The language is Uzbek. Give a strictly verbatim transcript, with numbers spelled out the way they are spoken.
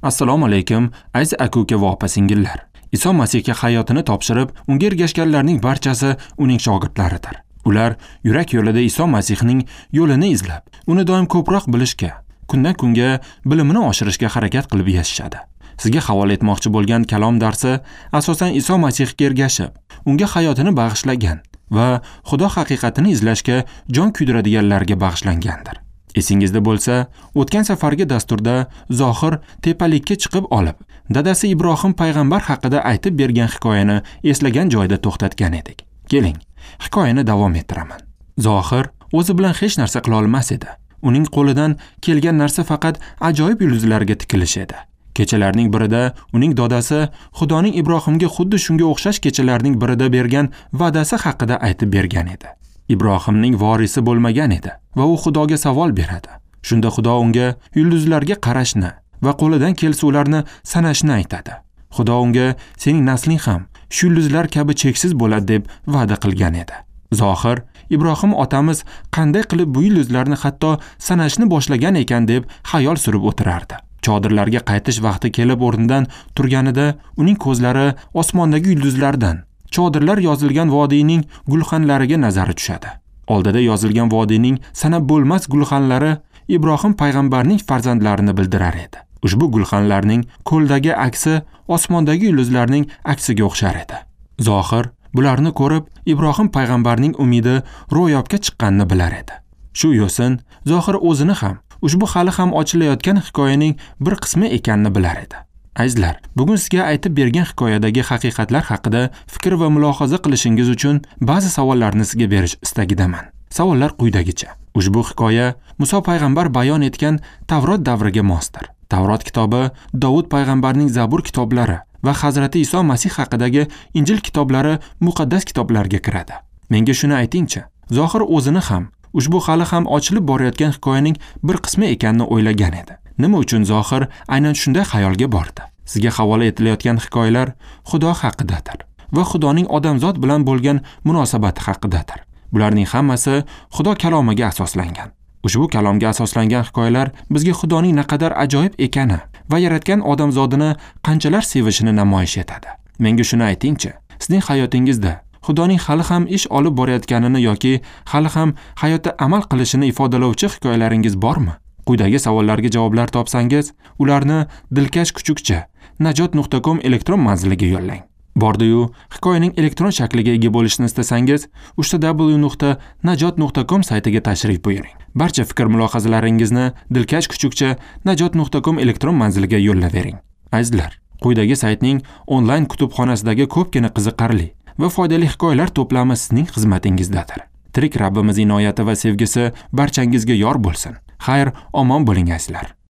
Assalomu alaykum, aziz aka-uka va opa-singillar. Iso Masihga hayotini topshirib, unga ergashganlarning barchasi uning shogirdlaridir. Ular yurak yo'lida Iso Masihning yo'lini izlab, uni doim ko'proq bilishga, kundan kunga bilimini oshirishga harakat qilib yashashadi. Sizga havola etmoqchi bo'lgan kalom darsi asosan Iso Masihga ergashib, unga hayotini bag'ishlagan va Xudo haqiqatini izlashga jon kuydiradiganlarga bag'ishlangandir. Esingizda bo'lsa, o'tgan safargi dasturda Zohir tepalikka chiqib olib, dadasi Ibrohim payg'ambar haqida aytib bergan hikoyani eslagan joyda to'xtatgan edik. Keling, hikoyani davom ettiraman. Zohir o'zi bilan hech narsa qila olmas edi. Uning qo'lidan kelgan narsa faqat ajoyib yulduzlarga tikilish edi. Kechalarning birida uning dadasi Xudoning Ibrohimga xuddi shunga o'xshash kechalarning birida bergan va'dasi haqida aytib bergan edi. Ibrohimning vorisi bo'lmagan edi va u Xudoga savol beradi. Shunda Xudo unga yulduzlarga qarashni va qo'lidan kelsa ularni sanashni aytadi. Xudo unga sening nasling ham shu yulduzlar kabi cheksiz bo'ladi deb va'da qilgan edi. Zohir Ibrohim otamiz qanday qilib bu yulduzlarni hatto sanashni boshlagan ekan deb xayol surib o'tirardi. Chodirlarga qaytish vaqti kelib o'rnidan turganida uning ko'zlari osmondagi yulduzlardan chodirlar yozilgan vodiyning gulxanlariga nazari tushadi. Oldida yozilgan vodiyning sanab bo'lmas gulxanlari Ibrohim payg'ambarning farzandlarini bildirar edi. Ushbu gulxanlarning ko'ldagi aksi osmondagi yulduzlarning aksiga o'xshar edi. Zohir bularni ko'rib Ibrohim payg'ambarning umidi ro'yobga chiqqanini bilar edi. Shu yo'sin Zohir o'zini ham ushbu hali ham ochilayotgan hikoyaning bir qismi ekanini bilar edi. Azizlar, bugun sizga aytib bergan hikoyadagi haqiqatlar haqida fikr va mulohaza qilishingiz uchun ba'zi savollarni sizga berish istagidaman. Savollar quyidagicha. Ushbu hikoya Muso payg'ambar bayon etgan Tavrot davriga mosdir. Tavrot kitobi Davud payg'ambarning Zabur kitoblari va Hazrati Iso Masih haqidagi Injil kitoblari muqaddas kitoblarga kiradi. Menga shuni aytingchi, Zohir o'zini ham ushbu hali ham ochilib borayotgan hikoyaning bir qismi ekanini o'ylagan edi. Nima uchun Zohir aynan shunday xayolga bordi? Sizga havola etilayotgan hikoyalar Xudo haqidadir va Xudoning odamzod bilan bo'lgan munosabati haqidadir. Bularning hammasi Xudo kalomiga asoslangan. Ushbu kalomga asoslangan hikoyalar bizga Xudoning naqadar ajoyib ekani va yaratgan odamzodini qanchalar sevishini namoyish etadi. Menga shuni aytingchi, sizning hayotingizda Xudoning hali ham ish olib borayotganini yoki hali ham hayotda amal qilishini ifodalovchi hikoyalaringiz bormi? Quyidagi savollarga javoblar topsangiz, ularni dilkash kuchukcha najot nuqta com elektron manziliga yo'llang. Bordi-yu, hikoyaning elektron shakliga ega bo'lishni istasangiz, uch w nuqta najot nuqta com saytiga tashrif buyuring. Barcha fikr mulohazalaringizni dilkash kuchukcha najot nuqta com elektron manziliga yo'llavering. Azizlar, quyidagi saytning onlayn kutubxonasidagi ko'pgina qiziqarli va foydali hikoyalar to'plami sizning xizmatingizdadir. Tirik Rabbimiz inoyati va sevgisi barchangizga yor bo'lsin. Xayr, omon bo'ling azizlar.